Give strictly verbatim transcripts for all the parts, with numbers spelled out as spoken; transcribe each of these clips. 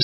News.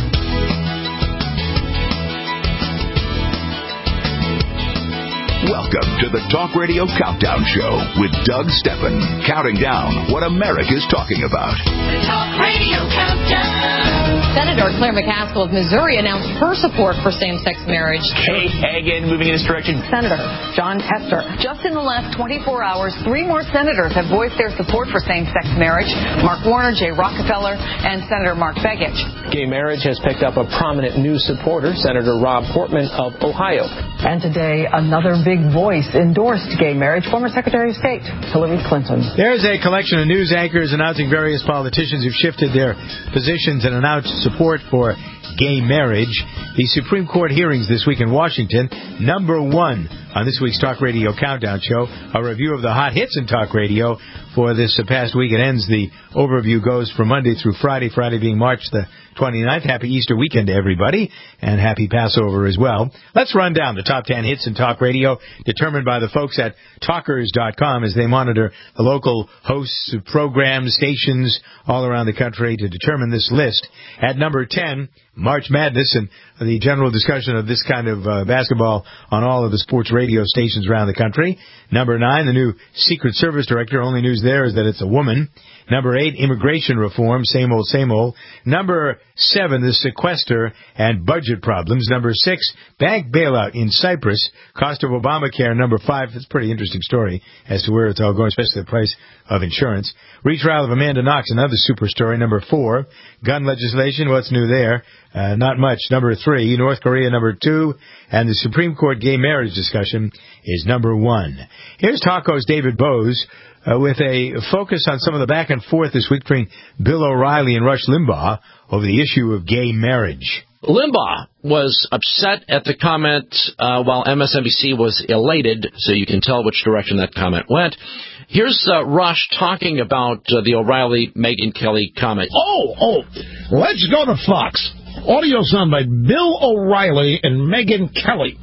Welcome to the Talk Radio Countdown Show with Doug Steppen, counting down what America's talking about. The Talk Radio Countdown. Senator Claire McCaskill of Missouri announced her support for same-sex marriage. Kay Hagan moving in this direction. Senator Jon Tester. Just in the last twenty-four hours, three more senators have voiced their support for same-sex marriage. Mark Warner, Jay Rockefeller, and Senator Mark Begich. Gay marriage has picked up a prominent new supporter, Senator Rob Portman of Ohio. And today, another big voice endorsed gay marriage, former Secretary of State Hillary Clinton. There's a collection of news anchors announcing various politicians who've shifted their positions and announced support for gay marriage. The Supreme Court hearings this week in Washington. Number one on this week's Talk Radio Countdown Show, a review of the hot hits in Talk Radio for this past week. It ends, the overview goes from Monday through Friday, Friday being March the twenty-ninth. Happy Easter weekend to everybody, and happy Passover as well. Let's run down the top ten hits in Talk Radio, determined by the folks at talkers dot com as they monitor the local hosts of programs, stations all around the country to determine this list. At number ten, March Madness and the general discussion of this kind of uh, basketball on all of the sports radio stations around the country. Number nine, the new Secret Service director. Only news there is that it's a woman. Number eight, immigration reform. Same old, same old. Number seven, the sequester and budget problems. Number six, bank bailout in Cyprus. Cost of Obamacare. Number five, it's a pretty interesting story as to where it's all going, especially the price of insurance. Retrial of Amanda Knox, another super story. Number four, gun legislation. What's new there? Uh, not much. Number three, North Korea. Number two, and the Supreme Court gay marriage discussion is number one. Here's Taco's David Bose uh, with a focus on some of the back and forth this week between Bill O'Reilly and Rush Limbaugh over the issue of gay marriage. Limbaugh was upset at the comment uh, while M S N B C was elated, so you can tell which direction that comment went. Here's uh, Rush talking about uh, the O'Reilly-Megyn Kelly comment. Oh, oh, let's go to Fox. Audio soundbite, Bill O'Reilly and Megyn Kelly.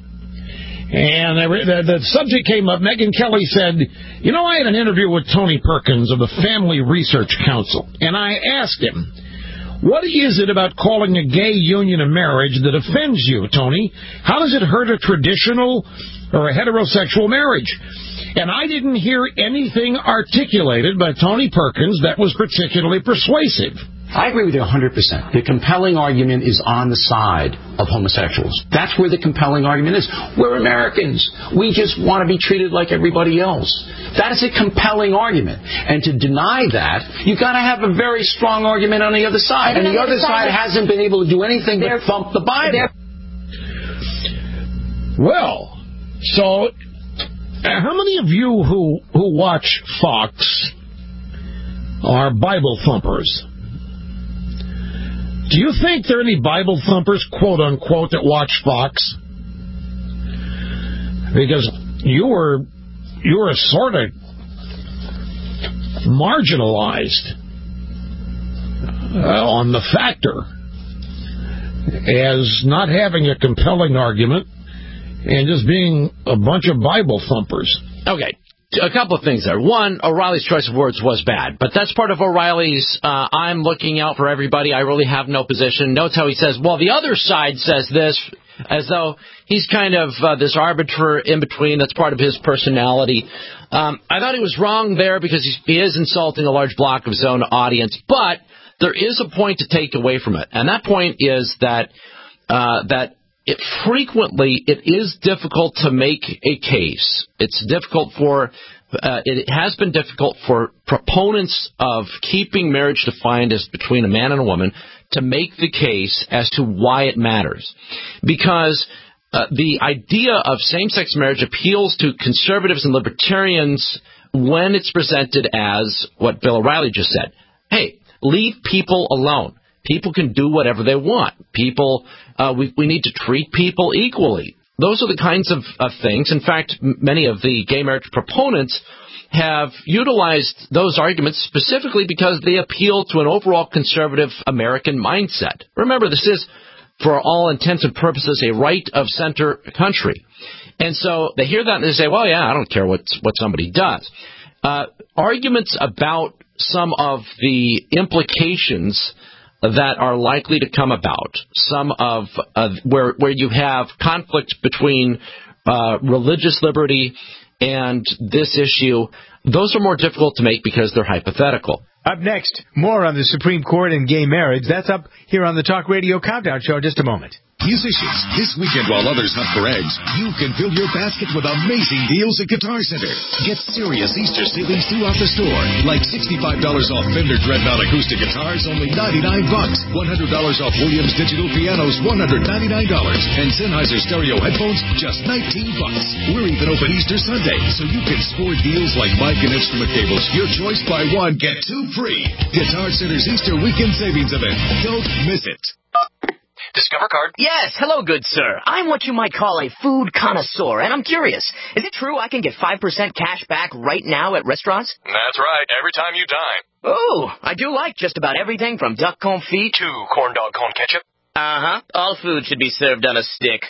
And the, the subject came up. Megyn Kelly said, you know, I had an interview with Tony Perkins of the Family Research Council, and I asked him, what is it about calling a gay union a marriage that offends you, Tony? How does it hurt a traditional or a heterosexual marriage? And I didn't hear anything articulated by Tony Perkins that was particularly persuasive. I agree with you one hundred percent. The compelling argument is on the side of homosexuals. That's where the compelling argument is. We're Americans. We just want to be treated like everybody else. That is a compelling argument. And to deny that, you've got to have a very strong argument on the other side. And, and the other side, side hasn't been able to do anything but thump the Bible. Well, so how many of you who, who watch Fox are Bible thumpers? Do you think there are any Bible thumpers, quote unquote, that watch Fox? Because you were you were sort of marginalized uh, on the factor as not having a compelling argument and just being a bunch of Bible thumpers. Okay. A couple of things there. One, O'Reilly's choice of words was bad, but that's part of O'Reilly's, uh, I'm looking out for everybody, I really have no position. Notice how he says, well, the other side says this, as though he's kind of uh, this arbiter in between. That's part of his personality. Um, I thought he was wrong there because he's, he is insulting a large block of his own audience, but there is a point to take away from it, and that point is that uh, that It frequently, it is difficult to make a case. It's difficult for, uh, it has been difficult for proponents of keeping marriage defined as between a man and a woman to make the case as to why it matters. Because uh, the idea of same-sex marriage appeals to conservatives and libertarians when it's presented as what Bill O'Reilly just said. Hey, leave people alone. People can do whatever they want. People, uh, we, we need to treat people equally. Those are the kinds of, of things. In fact, m- many of the gay marriage proponents have utilized those arguments specifically because they appeal to an overall conservative American mindset. Remember, this is, for all intents and purposes, a right-of-center country. And so they hear that and they say, well, yeah, I don't care what, what somebody does. Uh, arguments about some of the implications that are likely to come about, some of uh, where where you have conflict between uh, religious liberty and this issue, those are more difficult to make because they're hypothetical. Up next, more on the Supreme Court and gay marriage. That's up here on the Talk Radio Countdown Show in just a moment. Musicians, this weekend while others hunt for eggs, you can fill your basket with amazing deals at Guitar Center. Get serious Easter savings throughout the store, like sixty-five dollars off Fender Dreadnought acoustic guitars, only ninety-nine bucks. one hundred dollars off Williams digital pianos, one hundred ninety-nine dollars. And Sennheiser stereo headphones, just nineteen bucks. We're even open Easter Sunday, so you can score deals like mic and instrument cables. Your choice, buy one, get two free. Guitar Center's Easter weekend savings event. Don't miss it. Discover card? Yes. Hello, good sir. I'm what you might call a food connoisseur, and I'm curious. Is it true I can get five percent cash back right now at restaurants? That's right. Every time you dine. Oh, I do like just about everything from duck confit to corn dog cone ketchup. Uh-huh. All food should be served on a stick.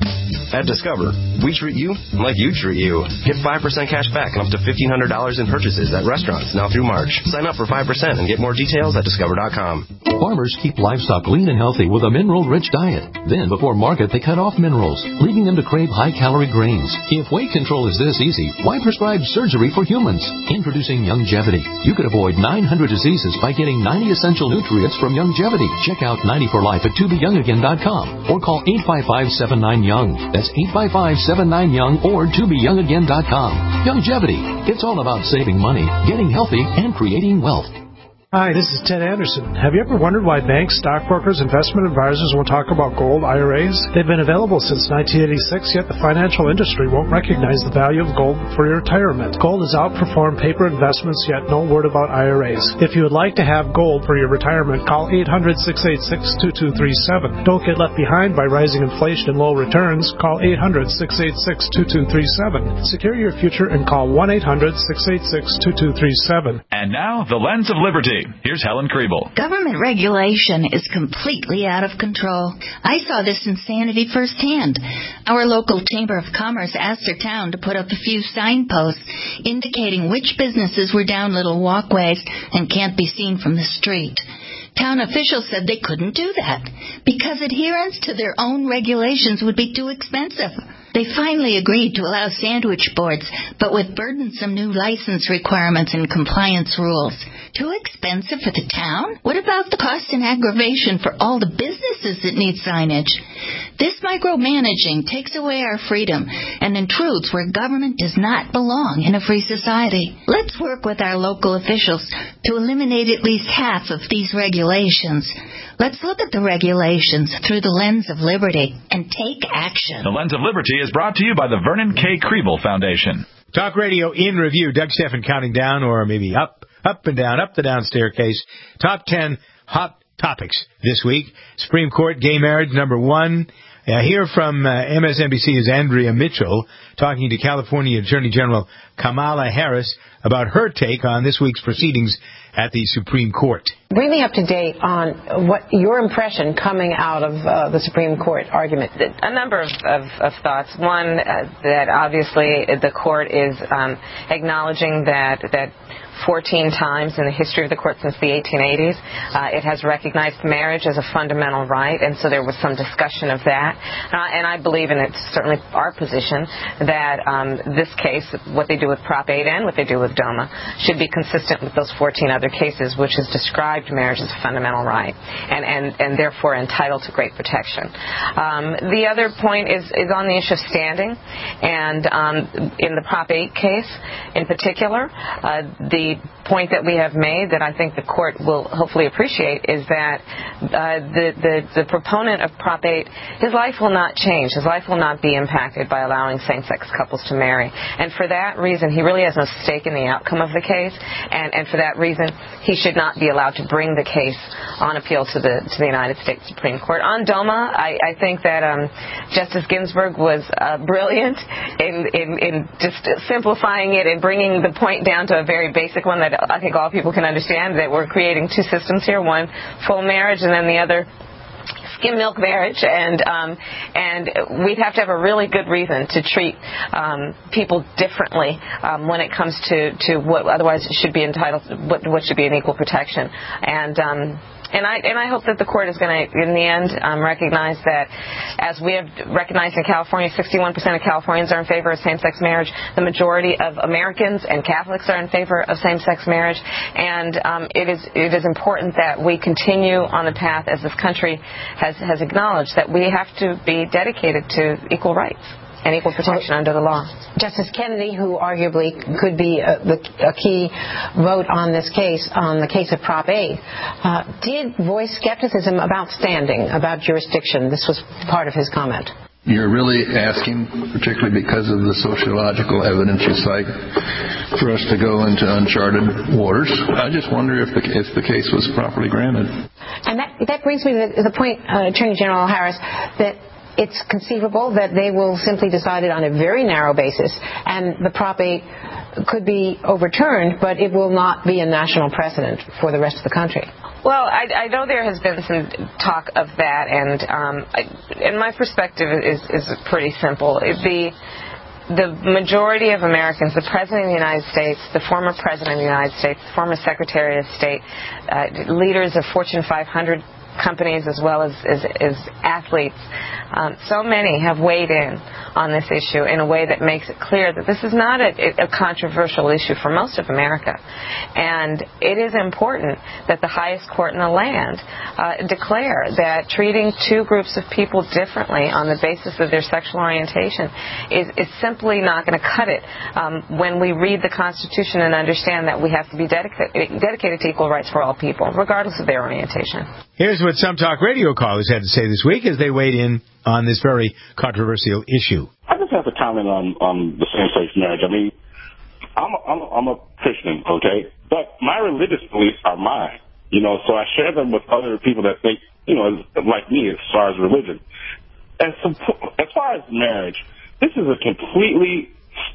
At Discover, we treat you like you treat you. Get five percent cash back and up to fifteen hundred dollars in purchases at restaurants now through March. Sign up for five percent and get more details at discover dot com. Farmers keep livestock lean and healthy with a mineral-rich diet. Then, before market, they cut off minerals, leaving them to crave high-calorie grains. If weight control is this easy, why prescribe surgery for humans? Introducing Youngevity. You could avoid nine hundred diseases by getting ninety essential nutrients from Youngevity. Check out ninety for life at to be young again dot com or call eight five five, seven nine, young. That's eight five five, seven nine, young or to be young again dot com. Youngevity. It's all about saving money, getting healthy, and creating wealth. Hi, this is Ted Anderson. Have you ever wondered why banks, stockbrokers, investment advisors won't talk about gold I R As? They've been available since nineteen eighty-six, yet the financial industry won't recognize the value of gold for your retirement. Gold has outperformed paper investments, yet no word about I R As. If you would like to have gold for your retirement, call eight hundred, six eight six, two two three seven. Don't get left behind by rising inflation and low returns. Call eight hundred, six eight six, two two three seven. Secure your future and call one eight hundred, six eight six, two two three seven. And now, the Lens of Liberty. Here's Helen Kriebel. Government regulation is completely out of control. I saw this insanity firsthand. Our local Chamber of Commerce asked their town to put up a few signposts indicating which businesses were down little walkways and can't be seen from the street. Town officials said they couldn't do that because adherence to their own regulations would be too expensive. They finally agreed to allow sandwich boards, but with burdensome new license requirements and compliance rules. Too expensive for the town? What about the cost and aggravation for all the businesses that need signage? This micromanaging takes away our freedom and intrudes where government does not belong in a free society. Let's work with our local officials to eliminate at least half of these regulations. Let's look at the regulations through the lens of liberty and take action. The Lens of Liberty is brought to you by the Vernon K. Kriebel Foundation. Talk Radio in review. Doug Stephan counting down, or maybe up, up and down, up the down staircase. Top ten hot topics this week. Supreme Court, gay marriage, number one. Uh, here from uh, M S N B C is Andrea Mitchell talking to California Attorney General Kamala Harris about her take on this week's proceedings at the Supreme Court. Bring me up to date on what your impression coming out of uh, the Supreme Court argument. A number of, of, of thoughts. One, uh, that obviously the court is um, acknowledging that that fourteen times in the history of the court since the eighteen eighties, uh, it has recognized marriage as a fundamental right, and so there was some discussion of that. Uh, and I believe, and it's certainly our position, that um, this case, what they do with Prop eight and what they do with DOMA, should be consistent with those fourteen other cases, which has described marriage as a fundamental right, and, and, and therefore entitled to great protection. Um, the other point is, is on the issue of standing, and um, in the Prop eight case in particular, uh, the point that we have made that I think the court will hopefully appreciate is that uh, the, the, the proponent of Prop eight, his life will not change. His life will not be impacted by allowing same-sex couples to marry. And for that reason, he really has no stake in the outcome of the case. And, and for that reason, he should not be allowed to bring the case on appeal to the to the United States Supreme Court. On DOMA, I, I think that um, Justice Ginsburg was uh, brilliant in, in, in just simplifying it and bringing the point down to a very basic one that I think all people can understand, that we're creating two systems here, one full marriage and then the other skim milk marriage, and um, and we'd have to have a really good reason to treat um, people differently um, when it comes to, to what otherwise should be entitled, what, what should be an equal protection. And um, and I and I hope that the court is going to, in the end, um, recognize that, as we have recognized in California, sixty-one percent of Californians are in favor of same-sex marriage. The majority of Americans and Catholics are in favor of same-sex marriage, and um, it is it is important that we continue on the path, as this country has has acknowledged, that we have to be dedicated to equal rights and equal protection under the law. Justice Kennedy, who arguably could be a, a key vote on this case, on the case of Prop eight, uh, did voice skepticism about standing, about jurisdiction. This was part of his comment. You're really asking, particularly because of the sociological evidence you cite, for us to go into uncharted waters. I just wonder if the, if the case was properly granted. And that, that brings me to the, the point, uh, Attorney General Harris, that it's conceivable that they will simply decide it on a very narrow basis, and the Prop eight could be overturned, but it will not be a national precedent for the rest of the country. Well, I, I know there has been some talk of that, and um, I, and my perspective is, is pretty simple. It'd be the majority of Americans, the President of the United States, the former President of the United States, the former Secretary of State, uh, leaders of Fortune five hundred companies, as well as, as, as athletes. Um, so many have weighed in on this issue in a way that makes it clear that this is not a, a controversial issue for most of America. And it is important that the highest court in the land uh, declare that treating two groups of people differently on the basis of their sexual orientation is, is simply not going to cut it um, when we read the Constitution and understand that we have to be dedica- dedicated to equal rights for all people, regardless of their orientation. Here's what some talk radio callers had to say this week as they weighed in on this very controversial issue. I just have to comment on, on the same-sex marriage. I mean, I'm a, I'm, a, I'm a Christian, okay? But my religious beliefs are mine, you know, so I share them with other people that think, you know, like me as far as religion. As, as far as marriage, this is a completely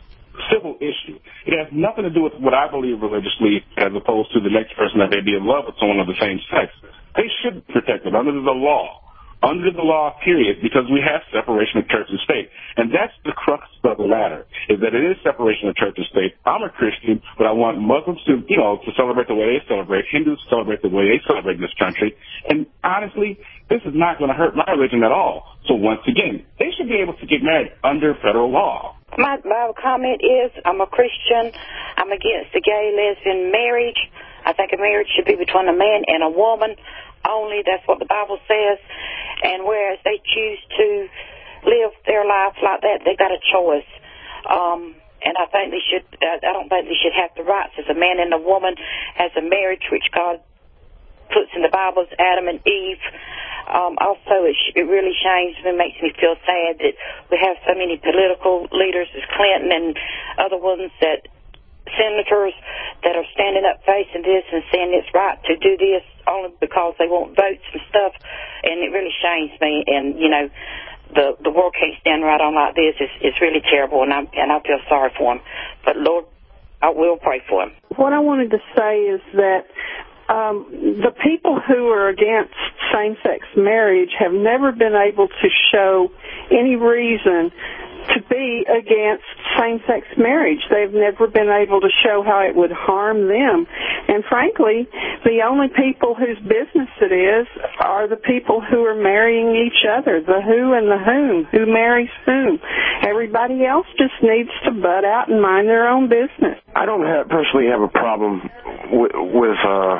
civil issue. It has nothing to do with what I believe religiously as opposed to the next person that may be in love with someone of the same sex. They should protect it under the law. Under the law, period, because we have separation of church and state. And that's the crux of the matter, is that it is separation of church and state. I'm a Christian, but I want Muslims to, you know, to celebrate the way they celebrate, Hindus to celebrate the way they celebrate in this country. And honestly, this is not going to hurt my religion at all. So once again, they should be able to get married under federal law. My, my comment is I'm a Christian. I'm against the gay lesbian marriage. I think a marriage should be between a man and a woman only. That's what the Bible says. And whereas they choose to live their life like that, they've got a choice. Um, and I think they should, I don't think they should have the rights as a man and a woman as a marriage, which God puts in the Bible as Adam and Eve. Um, also, it, sh- it really shames me, makes me feel sad that we have so many political leaders as Clinton and other ones that senators that are standing up facing this and saying it's right to do this only because they want votes and stuff, and it really shames me. And you know, the the world can't stand right on like this. It's, it's really terrible, and I and I feel sorry for him. But Lord, I will pray for him. What I wanted to say is that um, the people who are against same-sex marriage have never been able to show any reason to be against same-sex marriage. They've never been able to show how it would harm them. And frankly, the only people whose business it is are the people who are marrying each other, the who and the whom, who marries whom. Everybody else just needs to butt out and mind their own business. I don't have, personally have a problem with, with uh,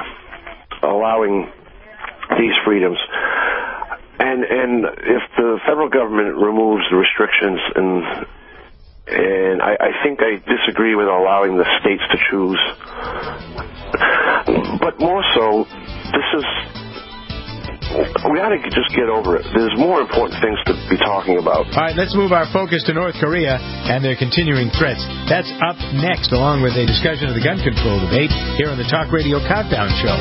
allowing these freedoms. And and if the federal government removes the restrictions, and and I, I think I disagree with allowing the states to choose. But more so, this is, we ought to just get over it. There's more important things to be talking about. All right, let's move our focus to North Korea and their continuing threats. That's up next, along with a discussion of the gun control debate here on the Talk Radio Countdown Show.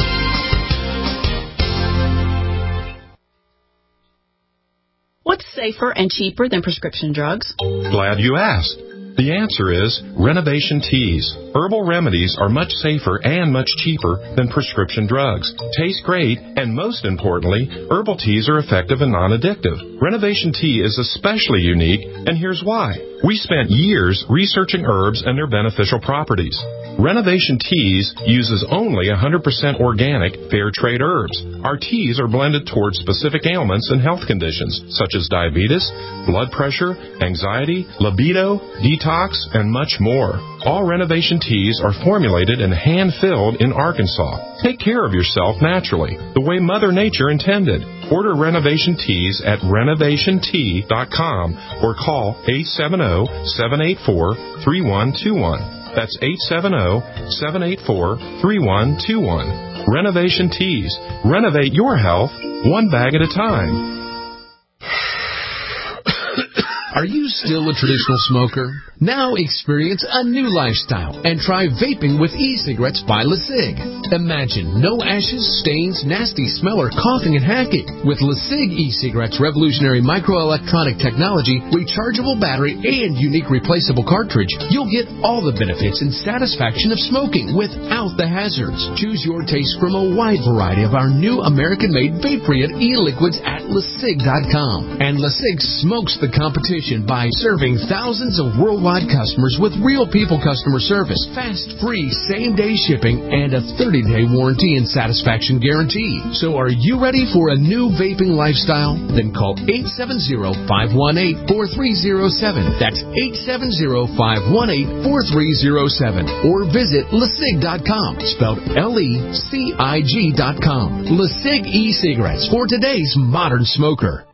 What's safer and cheaper than prescription drugs? Glad you asked. The answer is Renovation Teas. Herbal remedies are much safer and much cheaper than prescription drugs. Taste great, and most importantly, herbal teas are effective and non-addictive. Renovation Tea is especially unique, and here's why. We spent years researching herbs and their beneficial properties. Renovation Teas uses only one hundred percent organic, fair trade herbs. Our teas are blended towards specific ailments and health conditions such as diabetes, blood pressure, anxiety, libido, detox, and much more. All Renovation Teas are formulated and hand-filled in Arkansas. Take care of yourself naturally, the way Mother Nature intended. Order Renovation Teas at renovation tea dot com or call eight seven zero, seven eight four, three one two one. That's eight seven zero, seven eight four, three one two one. Renovation Teas. Renovate your health one bag at a time. Are you still a traditional smoker? Now experience a new lifestyle and try vaping with e-cigarettes by LeSig. Imagine no ashes, stains, nasty smell, or coughing and hacking. With LeSig e-cigarettes' revolutionary microelectronic technology, rechargeable battery, and unique replaceable cartridge, you'll get all the benefits and satisfaction of smoking without the hazards. Choose your taste from a wide variety of our new American-made vape-free e-liquids at LeSig dot com. And LeSig smokes the competition by serving thousands of worldwide customers with real people customer service, fast, free, same-day shipping, and a thirty-day warranty and satisfaction guarantee. So are you ready for a new vaping lifestyle? Then call eight seven zero, five one eight, four three zero seven. That's eight seven zero, five one eight, four three zero seven. Or visit LeSig dot com, spelled L E C I G dot com. LeSig e-cigarettes for today's modern smoker.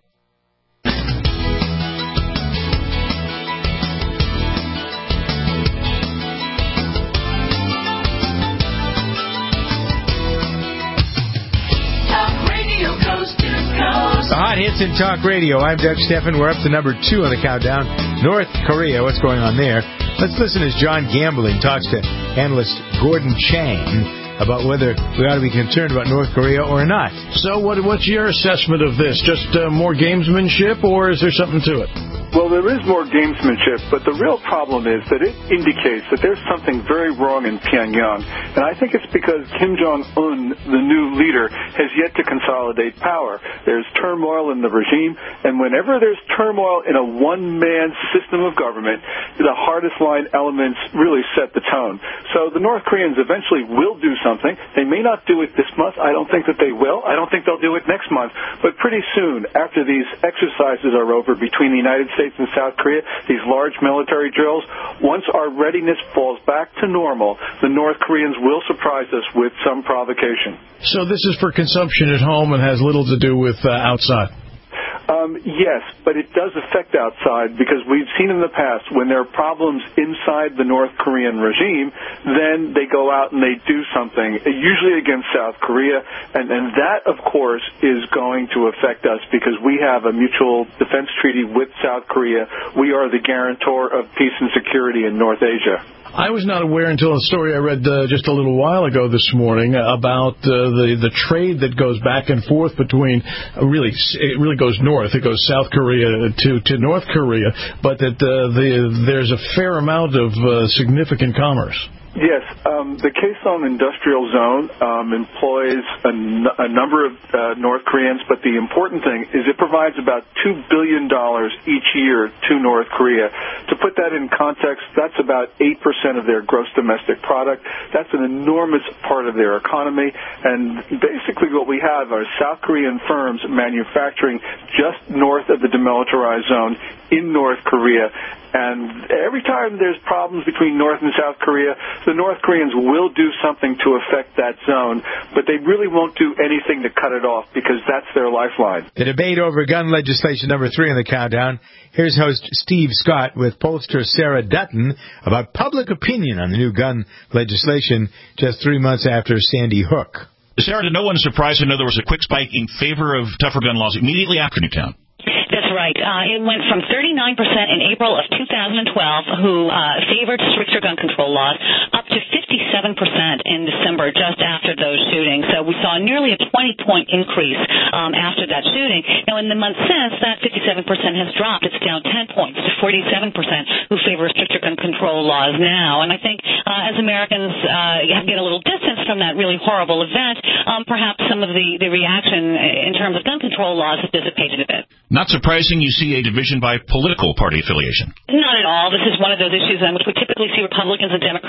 The hot hits in talk radio. I'm Doug Steffen. We're up to number two on the countdown. North Korea. What's going on there? Let's listen as John Gambling talks to analyst Gordon Chang about whether we ought to be concerned about North Korea or not. So what, what's your assessment of this? Just uh, more gamesmanship, or is there something to it? Well, there is more gamesmanship, but the real problem is that it indicates that there's something very wrong in Pyongyang. And I think it's because Kim Jong-un, the new leader, has yet to consolidate power. There's turmoil in the regime, and whenever there's turmoil in a one-man system of government, the hardest line elements really set the tone. So the North Koreans eventually will do something. They may not do it this month. I don't think that they will. I don't think they'll do it next month. But pretty soon, after these exercises are over between the United States and South Korea, these large military drills, once our readiness falls back to normal, the North Koreans will surprise us with some provocation. So this is for consumption at home and has little to do with uh, outside? Um, yes, but it does affect outside because we've seen in the past when there are problems inside the North Korean regime, then they go out and they do something, usually against South Korea, and, and that, of course, is going to affect us because we have a mutual defense treaty with South Korea. We are the guarantor of peace and security in North Asia. I was not aware until a story I read uh, just a little while ago this morning about uh, the the trade that goes back and forth between uh, really it really goes north. It goes South Korea to, to North Korea, but that uh, the there's a fair amount of uh, significant commerce. Yes, um, the Kaesong Industrial Zone um, employs a, n- a number of uh, North Koreans, but the important thing is it provides about two billion dollars each year to North Korea. To put that in context, that's about eight percent of their gross domestic product. That's an enormous part of their economy, and basically what we have are South Korean firms manufacturing just north of the demilitarized zone in North Korea. And every time there's problems between North and South Korea, the North Koreans will do something to affect that zone, but they really won't do anything to cut it off because that's their lifeline. The debate over gun legislation number three on the countdown. Here's host Steve Scott with pollster Sarah Dutton about public opinion on the new gun legislation just three months after Sandy Hook. Sarah, to no one's surprise, I know there was a quick spike in favor of tougher gun laws immediately after Newtown. That's right. Uh, it went from thirty-nine percent in April of two thousand twelve who uh, favored stricter gun control laws up to fifty-seven percent in December just after those shootings. So we saw nearly a twenty-point increase um, after that shooting. Now, in the months since, that fifty-seven percent has dropped. It's down ten points to forty-seven percent who favor stricter gun control laws now. And I think uh, as Americans uh, get a little distance from that really horrible event, um, perhaps some of the, the reaction in terms of gun control laws has dissipated a bit. Not surprising you see a division by political party affiliation. Not at all. This is one of those issues on which we typically see Republicans and Democrats on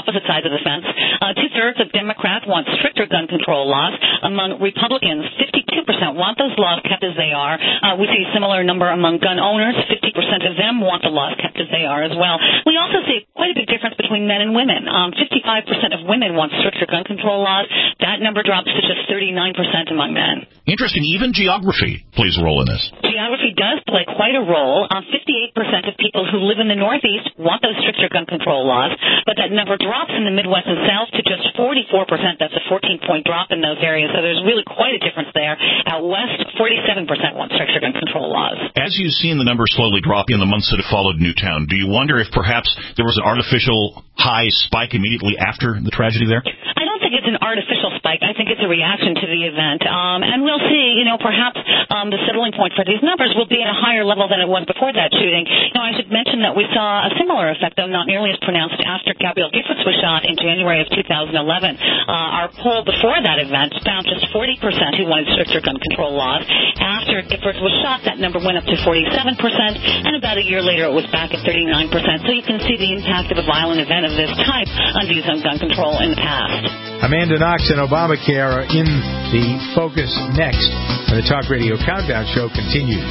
opposite sides of the fence. Uh, two-thirds of Democrats want stricter gun control laws. Among Republicans, fifty-two percent want those laws kept as they are. Uh, we see a similar number among gun owners. fifty percent of them want the laws kept as they are as well. We also see quite a big difference between men and women. Um, fifty-five percent of women want stricter gun control laws. That number drops to just thirty-nine percent among men. Interesting. Even geography plays a role in this. Geography does play quite a role. Um, fifty-eight percent of people who live in the Northeast want those stricter gun control laws, but that number drops in the Midwest and South to just forty-four percent. That's a fourteen-point drop in those areas, so there's really quite a difference there. Out West, forty-seven percent want stricter gun control laws. As you've seen the numbers slowly drop in the months that have followed Newtown, do you wonder if perhaps there was an artificial high spike immediately after the tragedy there? I don't think it's an artificial spike. I think it's a reaction to the event. Um, and we'll see, you know, perhaps um, the settling point for these numbers will be at a higher level than it was before that shooting. You know, I should mention that we saw a similar effect, though not nearly as pronounced, after Gabrielle Giffords was shot in January of two thousand eleven. Uh, our poll before that event found just forty percent who wanted stricter gun control laws. After Giffords was shot, that number went up to forty-seven percent, and about a year later it was back at thirty-nine percent. So you can see the impact of a violent event of this type on views on gun control in the past. Amanda Knox and Obamacare are in the focus next, and the Talk Radio Countdown Show continues.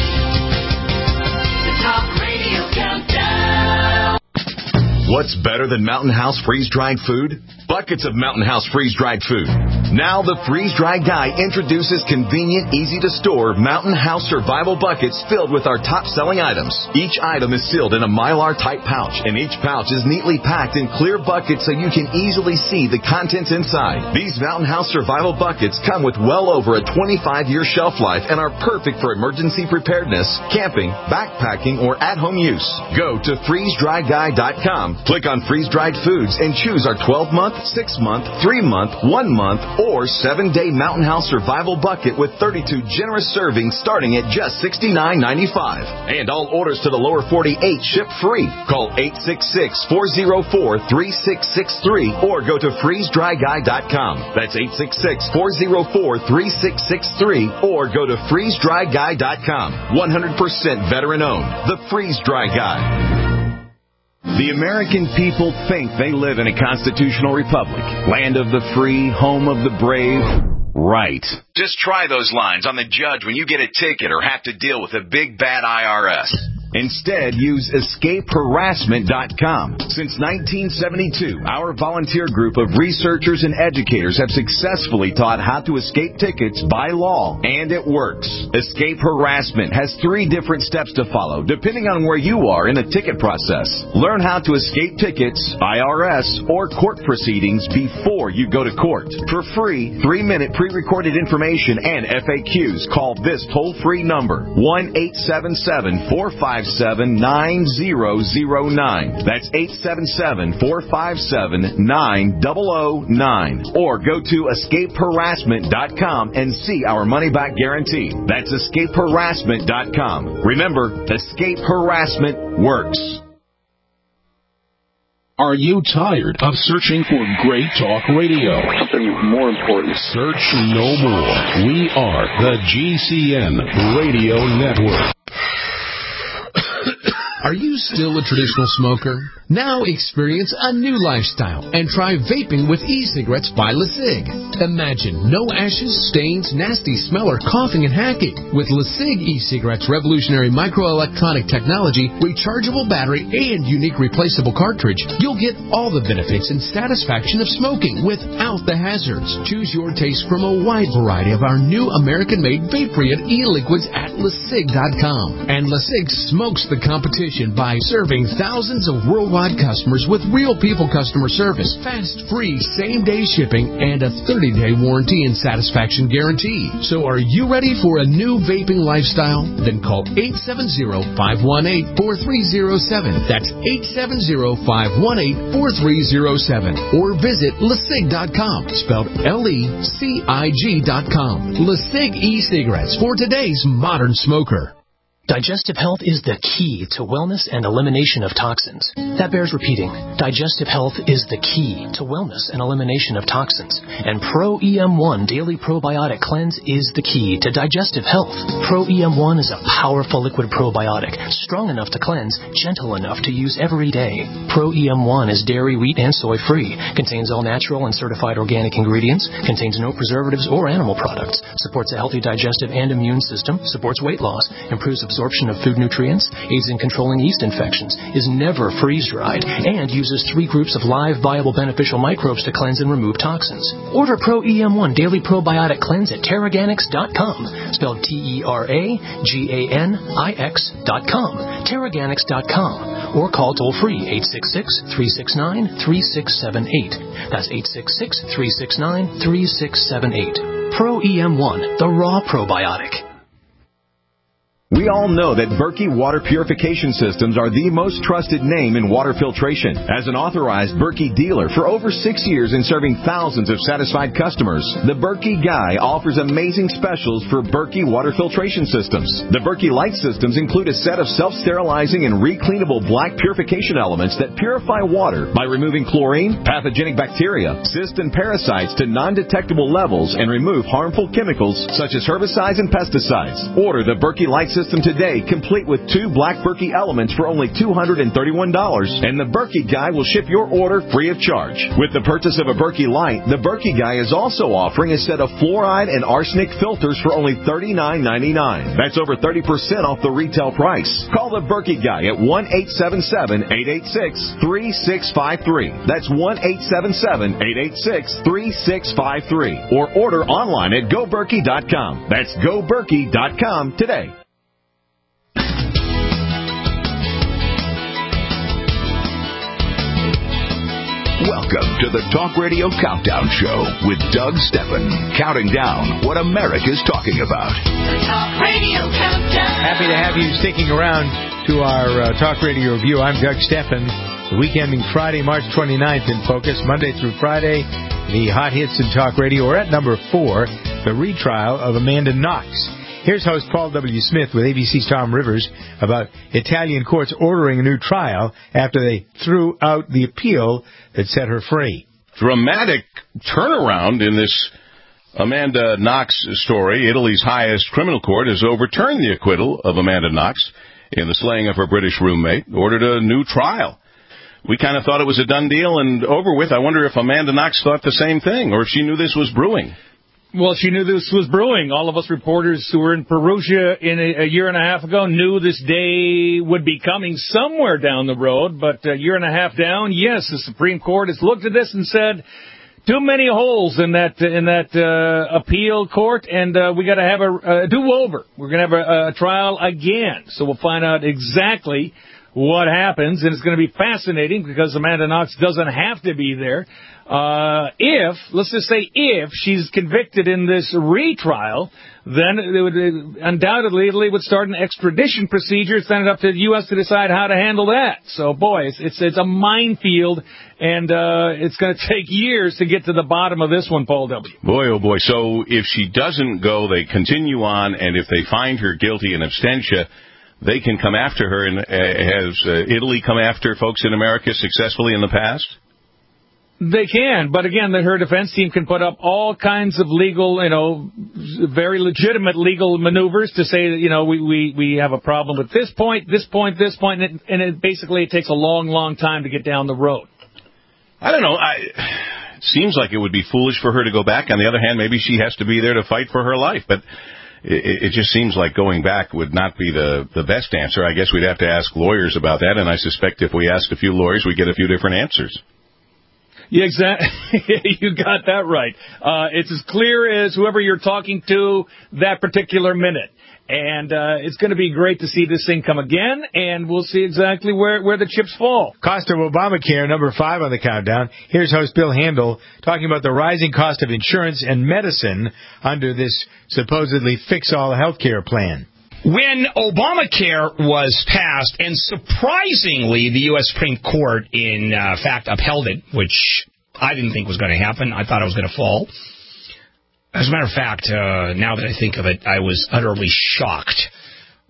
The Talk Radio Countdown. What's better than Mountain House freeze-dried food? Buckets of Mountain House freeze-dried food. Now the freeze-dried guy introduces convenient, easy-to-store Mountain House survival buckets filled with our top-selling items. Each item is sealed in a Mylar-type pouch, and each pouch is neatly packed in clear buckets so you can easily see the contents inside. These Mountain House survival buckets come with well over a twenty-five year shelf life and are perfect for emergency preparedness, camping, backpacking, or at-home use. Go to freeze dry guy dot com, click on freeze-dried foods, and choose our twelve-month, six-month, three-month, one-month, or seven-day Mountain House survival bucket with thirty-two generous servings starting at just sixty-nine ninety-five. And all orders to the lower forty-eight ship free. Call eight six six, four oh four, three six six three or go to freeze dry guy dot com. That's eight six six, four oh four, three six six three or go to freeze dry guy dot com. one hundred percent veteran-owned. The Freeze Dry Guy. The American people think they live in a constitutional republic, land of the free, home of the brave. Right. Just try those lines on the judge when you get a ticket or have to deal with a big bad I R S. Instead, use escape harassment dot com. Since nineteen seventy-two, our volunteer group of researchers and educators have successfully taught how to escape tickets by law, and it works. Escape Harassment has three different steps to follow, depending on where you are in the ticket process. Learn how to escape tickets, I R S, or court proceedings before you go to court. For free, three-minute pre-recorded information and F A Qs, call this toll-free number, one eight seven seven, four five seven, nine zero zero nine. That's eight seven seven, four five seven, nine zero zero nine. Or go to escape harassment dot com and see our money-back guarantee. That's escape harassment dot com. Remember, Escape Harassment works. Are you tired of searching for great talk radio? Something more important. Search no more. We are the G C N Radio Network. Are you still a traditional smoker? Now experience a new lifestyle and try vaping with e-cigarettes by LeSig. Imagine no ashes, stains, nasty smell, or coughing and hacking. With LeSig e-cigarettes' revolutionary microelectronic technology, rechargeable battery, and unique replaceable cartridge, you'll get all the benefits and satisfaction of smoking without the hazards. Choose your taste from a wide variety of our new American-made vape-free e-liquids at LeSig dot com. And LeSig smokes the competition by serving thousands of worldwide customers with real people customer service, fast, free, same-day shipping, and a thirty-day warranty and satisfaction guarantee. So are you ready for a new vaping lifestyle? Then call eight seven zero, five one eight, four three zero seven. That's eight seven zero, five one eight, four three zero seven. Or visit LeSig dot com, spelled L E C I G dot com. LeSig e-cigarettes for today's modern smoker. Digestive health is the key to wellness and elimination of toxins. That bears repeating. Digestive health is the key to wellness and elimination of toxins. And Pro E M one Daily Probiotic Cleanse is the key to digestive health. Pro E M one is a powerful liquid probiotic, strong enough to cleanse, gentle enough to use every day. Pro E M one is dairy, wheat, and soy-free, contains all natural and certified organic ingredients, contains no preservatives or animal products, supports a healthy digestive and immune system, supports weight loss, improves absorption of food nutrients, aids in controlling yeast infections, is never freeze-dried, and uses three groups of live, viable, beneficial microbes to cleanse and remove toxins. Order Pro E M one Daily Probiotic Cleanse at Terraganix dot com, spelled T E R A G A N I X dot com, Terraganix dot com, or call toll-free eight six six, three six nine, three six seven eight. That's eight six six, three six nine, three six seven eight. Pro E M one, the raw probiotic. We all know that Berkey Water Purification Systems are the most trusted name in water filtration. As an authorized Berkey dealer for over six years and serving thousands of satisfied customers, the Berkey Guy offers amazing specials for Berkey Water Filtration Systems. The Berkey Light Systems include a set of self-sterilizing and recleanable black purification elements that purify water by removing chlorine, pathogenic bacteria, cysts, and parasites to non-detectable levels and remove harmful chemicals such as herbicides and pesticides. Order the Berkey Light System today, complete with two black Berkey elements for only two hundred thirty-one dollars, and the Berkey Guy will ship your order free of charge. With the purchase of a Berkey Light, the Berkey Guy is also offering a set of fluoride and arsenic filters for only thirty-nine ninety-nine. That's over thirty percent off the retail price. Call the Berkey Guy at one eight seven seven, eight eight six, three six five three. That's one eight seven seven, eight eight six, three six five three. Or order online at go berkey dot com. That's go berkey dot com today. Welcome to the Talk Radio Countdown Show with Doug Steffen, counting down what America's talking about. The Talk Radio Countdown. Happy to have you sticking around to our uh, Talk Radio Review. I'm Doug Steffen. The week ending Friday, March twenty-ninth in focus, Monday through Friday. The hot hits in Talk Radio are at number four, the retrial of Amanda Knox. Here's host Paul W. Smith with A B C's Tom Rivers about Italian courts ordering a new trial after they threw out the appeal that set her free. Dramatic turnaround in this Amanda Knox story. Italy's highest criminal court has overturned the acquittal of Amanda Knox in the slaying of her British roommate, ordered a new trial. We kind of thought it was a done deal and over with. I wonder if Amanda Knox thought the same thing, or if she knew this was brewing. Well, she knew this was brewing. All of us reporters who were in Perugia in a, a year and a half ago knew this day would be coming somewhere down the road. But a year and a half down, yes, the Supreme Court has looked at this and said, too many holes in that in that uh, appeal court, and uh, we got to have a, a do-over. We're going to have a, a trial again. So we'll find out exactly what happens, and it's going to be fascinating because Amanda Knox doesn't have to be there. Uh, if, let's just say if she's convicted in this retrial, then it would uh, undoubtedly Italy would start an extradition procedure, send it up to the U S to decide how to handle that. So, boy, it's it's, it's a minefield, and uh, it's going to take years to get to the bottom of this one, Paul W. Boy, oh boy. So if she doesn't go, they continue on, and if they find her guilty in absentia, they can come after her. And uh, has uh, Italy come after folks in America successfully in the past? They can, but again, the, her defense team can put up all kinds of legal, you know, very legitimate legal maneuvers to say that, you know, we, we, we have a problem with this point, this point, this point, and, it, and it basically it takes a long, long time to get down the road. I don't know. I, it seems like it would be foolish for her to go back. On the other hand, maybe she has to be there to fight for her life, but it, it just seems like going back would not be the, the best answer. I guess we'd have to ask lawyers about that, and I suspect if we asked a few lawyers, we'd get a few different answers. Yeah, exactly. You got that right. Uh, it's as clear as whoever you're talking to that particular minute. And uh, it's going to be great to see this thing come again, and we'll see exactly where, where the chips fall. Cost of Obamacare, number five on the countdown. Here's host Bill Handel talking about the rising cost of insurance and medicine under this supposedly fix-all health care plan. When Obamacare was passed, and surprisingly, the U S Supreme Court, in uh, fact, upheld it, which I didn't think was going to happen. I thought it was going to fall. As a matter of fact, uh, now that I think of it, I was utterly shocked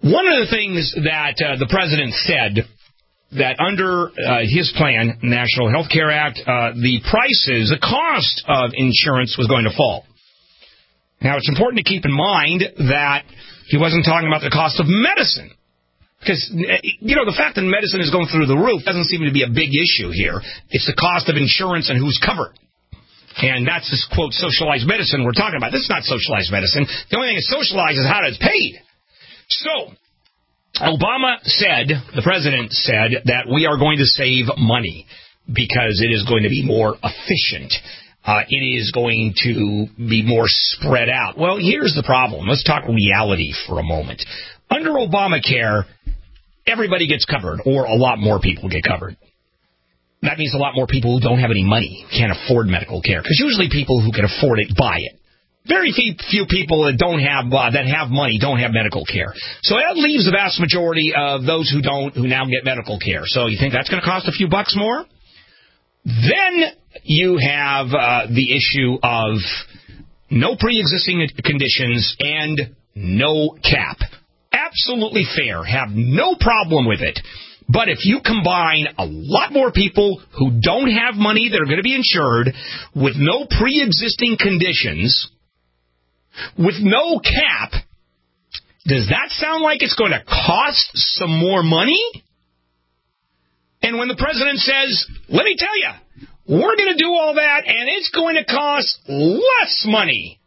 One of the things that uh, the president said, that under uh, his plan, National Health Care Act, uh, the prices, the cost of insurance was going to fall. Now, it's important to keep in mind that he wasn't talking about the cost of medicine. Because, you know, the fact that medicine is going through the roof doesn't seem to be a big issue here. It's the cost of insurance and who's covered. And that's this, quote, socialized medicine we're talking about. This is not socialized medicine. The only thing that's socialized is how it's paid. So, Obama said, the president said, that we are going to save money because it is going to be more efficient. Uh, it is going to be more spread out. Well, here's the problem. Let's talk reality for a moment. Under Obamacare, everybody gets covered, or a lot more people get covered. That means a lot more people who don't have any money can't afford medical care, because usually people who can afford it buy it. Very few, few people that don't have uh, that have money don't have medical care. So that leaves the vast majority of those who don't, who now get medical care. So you think that's going to cost a few bucks more? Then you have uh, the issue of no pre-existing conditions and no cap. Absolutely fair. Have no problem with it. But if you combine a lot more people who don't have money that are going to be insured with no pre-existing conditions, with no cap, does that sound like it's going to cost some more money? And when the president says, let me tell you, we're going to do all that and it's going to cost less money.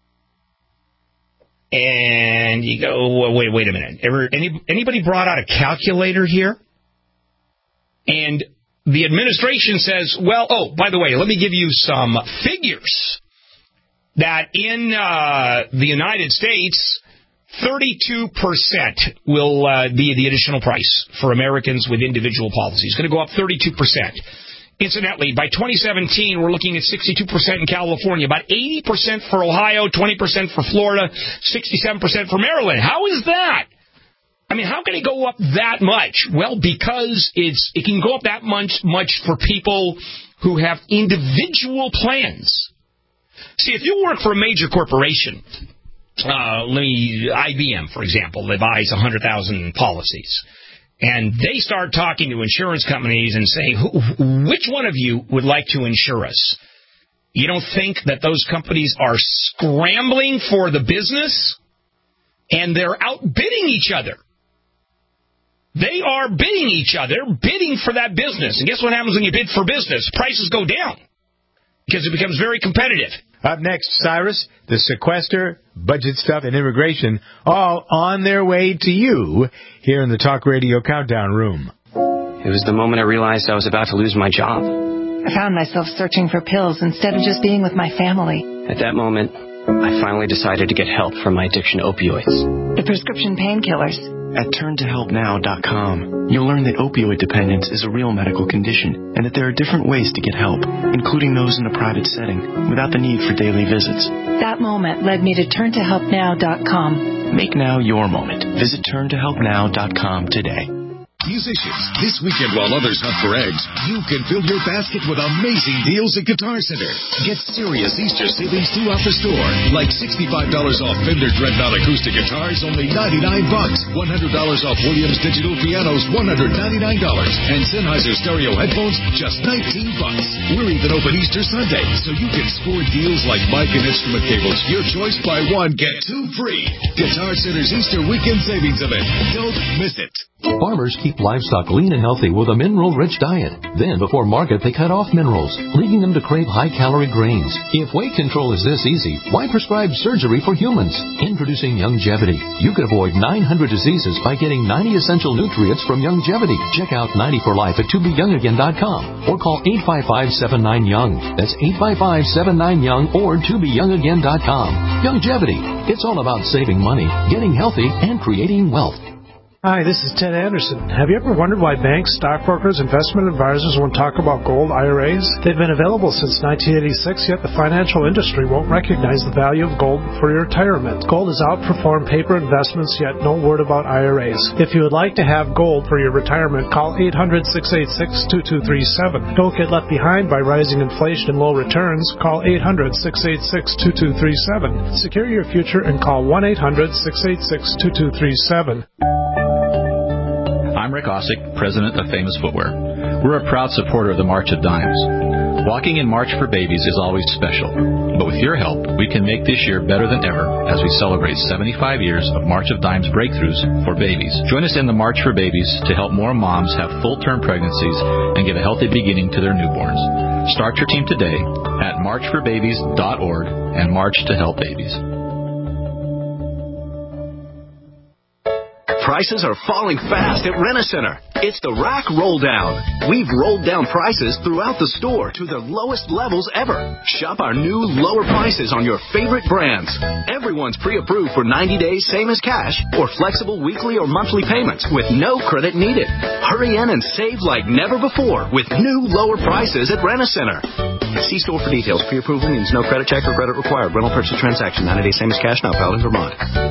And you go, wait, wait a minute. Ever, any, anybody brought out a calculator here? And the administration says, well, oh, by the way, let me give you some figures. That in uh, the United States, thirty-two percent will uh, be the additional price for Americans with individual policies. It's going to go up thirty-two percent. Incidentally, by twenty seventeen, we're looking at sixty-two percent in California, about eighty percent for Ohio, twenty percent for Florida, sixty-seven percent for Maryland. How is that? I mean, how can it go up that much? Well, because it's it can go up that much, much for people who have individual plans. See, if you work for a major corporation, uh, let me, I B M, for example, that buys one hundred thousand policies, and they start talking to insurance companies and saying, which one of you would like to insure us? You don't think that those companies are scrambling for the business? And they're outbidding each other. They are bidding each other, bidding for that business. And guess what happens when you bid for business? Prices go down because it becomes very competitive. Up next, Cyrus, the sequester, budget stuff, and immigration, all on their way to you here in the Talk Radio Countdown Room. It was the moment I realized I was about to lose my job. I found myself searching for pills instead of just being with my family. At that moment, I finally decided to get help from my addiction to opioids. The prescription painkillers. At turn to help now dot com, you'll learn that opioid dependence is a real medical condition and that there are different ways to get help, including those in a private setting, without the need for daily visits. That moment led me to turn to help now dot com. Make now your moment. Visit turn to help now dot com today. Musicians, this weekend while others hunt for eggs, you can fill your basket with amazing deals at Guitar Center. Get serious Easter savings throughout the store, like sixty-five dollars off Fender Dreadnought acoustic guitars, only ninety-nine bucks. one hundred dollars off Williams digital pianos, one hundred ninety-nine dollars. And Sennheiser stereo headphones, just nineteen bucks. We're even open Easter Sunday, so you can score deals like mic and instrument cables. Your choice, buy one, get two free. Guitar Center's Easter weekend savings event. Don't miss it. Farmers keep livestock lean and healthy with a mineral-rich diet. Then, before market, they cut off minerals, leading them to crave high-calorie grains. If weight control is this easy, why prescribe surgery for humans? Introducing Youngevity. You could avoid nine hundred diseases by getting ninety essential nutrients from Youngevity. Check out ninety for life at to be young again dot com or call eight five five, seven nine, young. That's eight five five, seven nine, young or to be young again dot com. Youngevity. It's all about saving money, getting healthy, and creating wealth. Hi, this is Ted Anderson. Have you ever wondered why banks, stockbrokers, investment advisors won't talk about gold I R As? They've been available since nineteen eighty-six, yet the financial industry won't recognize the value of gold for your retirement. Gold has outperformed paper investments, yet no word about I R As. If you would like to have gold for your retirement, call eight hundred, six eight six, two two three seven. Don't get left behind by rising inflation and low returns. Call eight hundred, six eight six, two two three seven. Secure your future and call one eight hundred, six eight six, two two three seven. I'm Rick Osick, president of Famous Footwear. We're a proud supporter of the March of Dimes. Walking in March for Babies is always special, but with your help, we can make this year better than ever as we celebrate seventy-five years of March of Dimes breakthroughs for babies. Join us in the March for Babies to help more moms have full-term pregnancies and give a healthy beginning to their newborns. Start your team today at march for babies dot org and march to help babies. Prices are falling fast at Rent-A-Center. It's the Rack Roll Down. We've rolled down prices throughout the store to the lowest levels ever. Shop our new lower prices on your favorite brands. Everyone's pre-approved for ninety days, same as cash, or flexible weekly or monthly payments with no credit needed. Hurry in and save like never before with new lower prices at Rent-A-Center. See store for details. Pre-approval means no credit check or credit required. Rental purchase transaction. ninety days, same as cash. Now valid in Vermont.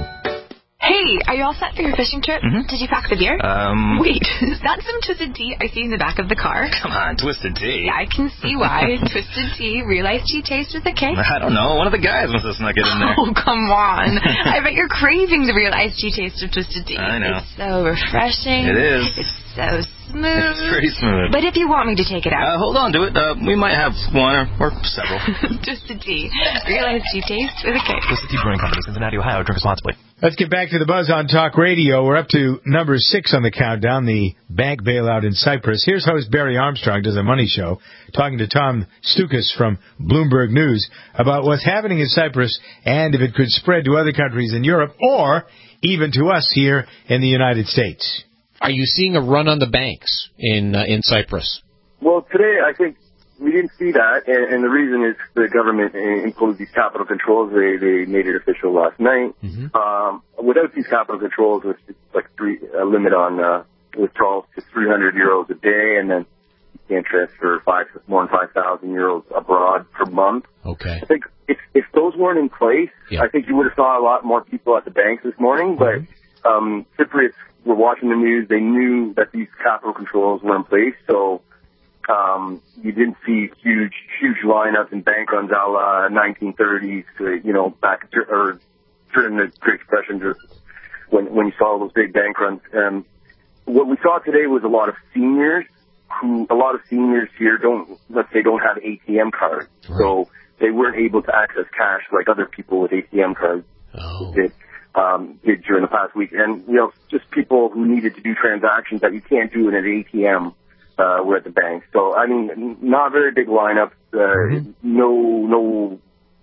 Hey, are you all set for your fishing trip? Mm-hmm. Did you pack the gear? Um... Wait, is that some Twisted Tea I see in the back of the car? Come on, Twisted Tea. Yeah, I can see why. Twisted Tea, Real Iced Tea taste with a K? I don't know. One of the guys must have snuck it in there. Oh, come on. I bet you're craving the Real Iced Tea taste of Twisted Tea. I know. It's so refreshing. It is. It's so smooth. It's pretty smooth. But if you want me to take it out. Uh, hold on to it. Uh, we might have one or, or several. Twisted Tea, Real Iced Tea taste with a K. Twisted Tea Brewing Company, Cincinnati, Ohio. Drink responsibly. Let's get back to the buzz on Talk Radio. We're up to number six on the countdown, the bank bailout in Cyprus. Here's host Barry Armstrong, does a money show, talking to Tom Stukas from Bloomberg News about what's happening in Cyprus and if it could spread to other countries in Europe or even to us here in the United States. Are you seeing a run on the banks in uh, in Cyprus? Well, today I think we didn't see that, and, and the reason is the government imposed these capital controls. They they made it official last night. Mm-hmm. Um, without these capital controls, it's like three, a limit on uh, withdrawals to three hundred euros a day, and then you can't transfer five more than five thousand euros abroad per month. Okay. I think if if those weren't in place, yeah. I think you would have saw a lot more people at the banks this morning. Mm-hmm. But um, Cypriots were watching the news. They knew that these capital controls were in place, so. Um, you didn't see huge, huge lineups and bank runs a la nineteen thirties, uh, you know, back or during the Great Depression, just when when you saw those big bank runs. Um, what we saw today was a lot of seniors who, a lot of seniors here don't, let's say, don't have A T M cards, right. So they weren't able to access cash like other people with A T M cards oh. did. Um, did during the past week, and you know, just people who needed to do transactions that you can't do in an A T M. Uh, we're at the bank. So, I mean, not very big lineup, uh, mm-hmm. no, no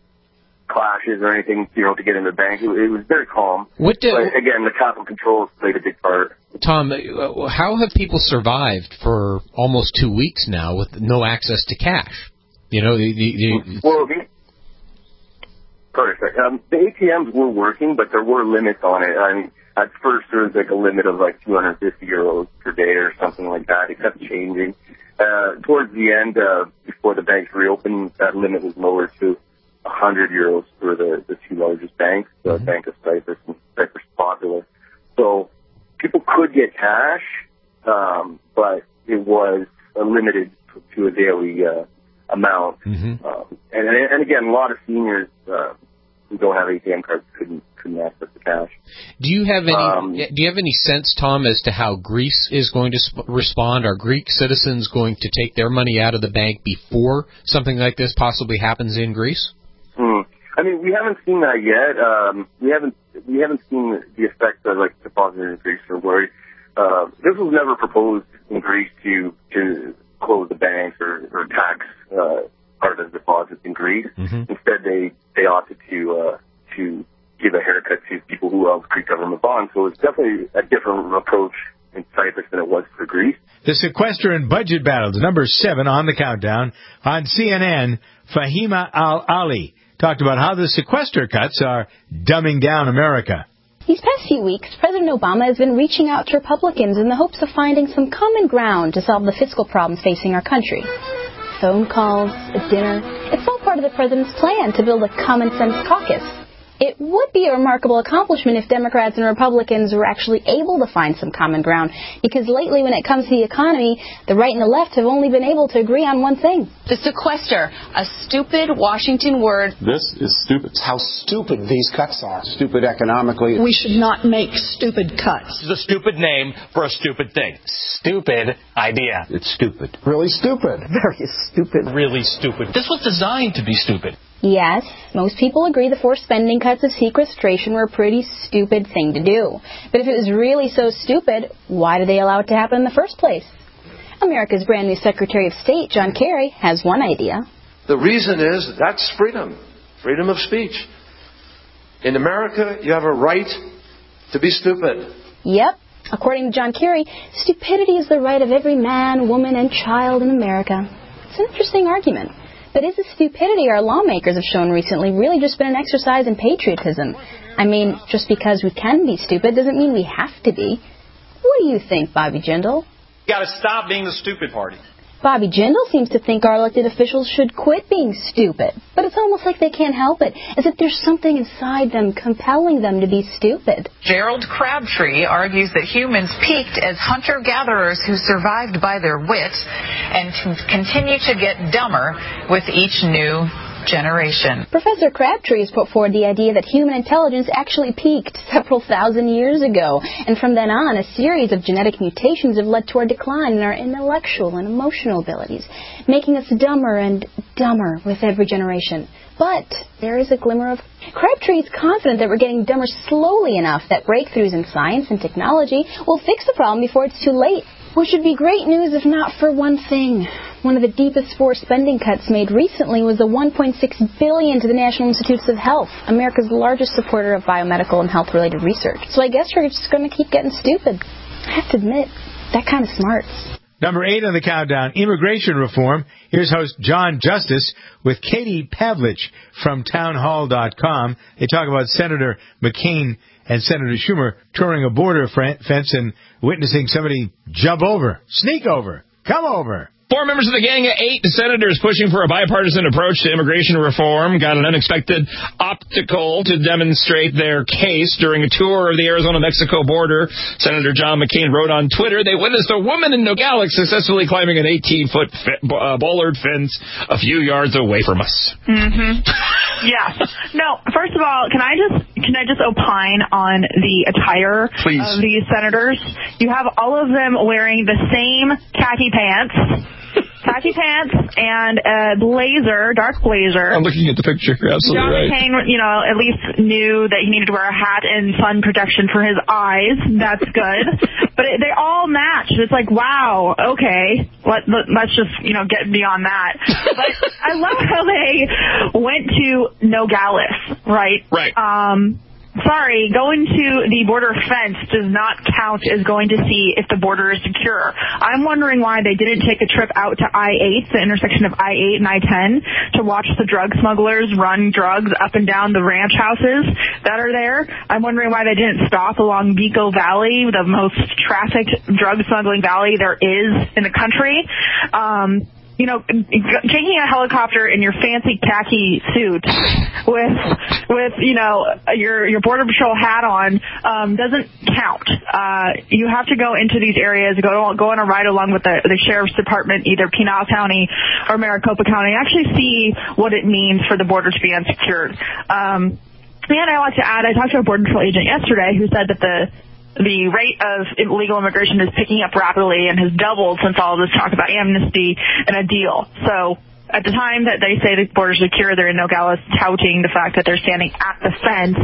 clashes or anything, you know, to get in the bank. It, it was very calm. What do, but again, the capital controls played a big part. Tom, how have people survived for almost two weeks now with no access to cash? You know, the, the, the well, the, sorry, sorry. Um, the A T Ms were working, but there were limits on it. I mean, at first, there was like a limit of like two hundred fifty euros per day or something like that. It kept changing. Uh, towards the end, uh, before the banks reopened, that limit was lowered to one hundred euros for the, the two largest banks, the mm-hmm. Bank of Cyprus and Cyprus Popular. So people could get cash, um, but it was uh, limited to a daily uh, amount. Mm-hmm. Um, and, and again, a lot of seniors uh, who don't have A T M cards couldn't couldn't access the cash. Do you have any um, Do you have any sense, Tom, as to how Greece is going to sp- respond? Are Greek citizens going to take their money out of the bank before something like this possibly happens in Greece? Hmm. I mean, we haven't seen that yet. Um, we haven't we haven't seen the effect of like depositing in Greece or worry. Uh, this was never proposed in Greece to to close the banks or, or tax uh, part of the deposits in Greece. Mm-hmm. Instead, they they opted to uh, to give a haircut to people who held Greek government bonds. So it's definitely a different approach in Cyprus than it was for Greece. The sequester and budget battles, number seven on the countdown. On C N N, Fahima Al-Ali talked about how the sequester cuts are dumbing down America. These past few weeks, President Obama has been reaching out to Republicans in the hopes of finding some common ground to solve the fiscal problems facing our country. Phone calls, a dinner, it's all part of the president's plan to build a common sense caucus. It would be a remarkable accomplishment if Democrats and Republicans were actually able to find some common ground, because lately when it comes to the economy, the right and the left have only been able to agree on one thing. The sequester, a stupid Washington word. This is stupid. It's how stupid these cuts are. Stupid economically. We should not make stupid cuts. This is a stupid name for a stupid thing. Stupid idea. It's stupid. Really stupid. Very stupid. Really stupid. This was designed to be stupid. Yes, most people agree the forced spending cuts of sequestration were a pretty stupid thing to do. But if it was really so stupid, why did they allow it to happen in the first place? America's brand new Secretary of State, John Kerry, has one idea. The reason is that's freedom, freedom of speech. In America, you have a right to be stupid. Yep. According to John Kerry, stupidity is the right of every man, woman, and child in America. It's an interesting argument. But is the stupidity our lawmakers have shown recently really just been an exercise in patriotism? I mean, just because we can be stupid doesn't mean we have to be. What do you think, Bobby Jindal? You got to stop being the stupid party. Bobby Jindal seems to think our elected officials should quit being stupid. But it's almost like they can't help it, as if there's something inside them compelling them to be stupid. Gerald Crabtree argues that humans peaked as hunter-gatherers who survived by their wit and continue to get dumber with each new generation. Professor Crabtree has put forward the idea that human intelligence actually peaked several thousand years ago, and from then on, a series of genetic mutations have led to our decline in our intellectual and emotional abilities, making us dumber and dumber with every generation. But there is a glimmer of... Crabtree is confident that we're getting dumber slowly enough that breakthroughs in science and technology will fix the problem before it's too late. Which would be great news if not for one thing. One of the deepest forced spending cuts made recently was the one point six billion dollars to the National Institutes of Health, America's largest supporter of biomedical and health-related research. So I guess we're just going to keep getting stupid. I have to admit, that kind of smarts. Number eight on the countdown, immigration reform. Here's host John Justice with Katie Pavlich from townhall dot com. They talk about Senator McCain and Senator Schumer touring a border fence and witnessing somebody jump over, sneak over, come over. Four members of the Gang of Eight senators pushing for a bipartisan approach to immigration reform got an unexpected optical to demonstrate their case during a tour of the Arizona-Mexico border. Senator John McCain wrote on Twitter, they witnessed a woman in Nogales successfully climbing an eighteen-foot fi- uh, bollard fence a few yards away from us. Mm-hmm. Yeah. No, first of all, can I just can I just opine on the attire Please. of these senators? You have all of them wearing the same khaki pants. Khaki pants and a blazer, dark blazer. I'm looking at the picture. You're absolutely John right. McCain, you know, at least knew that he needed to wear a hat and sun protection for his eyes. That's good. But it, they all match. It's like, wow, okay, let, let, let's just, you know, get beyond that. But I love how they went to Nogales, right? Right. Um... Sorry, going to the border fence does not count as going to see if the border is secure. I'm wondering why they didn't take a trip out to I eight, the intersection of I eight and I ten, to watch the drug smugglers run drugs up and down the ranch houses that are there. I'm wondering why they didn't stop along Vico Valley, the most trafficked drug smuggling valley there is in the country. Um... You know, taking a helicopter in your fancy khaki suit with, with you know, your your Border Patrol hat on um, doesn't count. Uh, you have to go into these areas, go go on a ride along with the, the Sheriff's Department, either Pinal County or Maricopa County, and actually see what it means for the border to be unsecured. Um, and I like to add, I talked to a Border Patrol agent yesterday who said that the The rate of illegal immigration is picking up rapidly and has doubled since all of this talk about amnesty and a deal. So at the time that they say the border's secure, they're in Nogales touting the fact that they're standing at the fence.